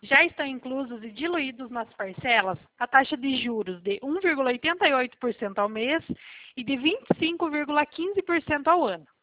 Já estão inclusos e diluídos nas parcelas a taxa de juros de 1,88% ao mês e de 25,15% ao ano.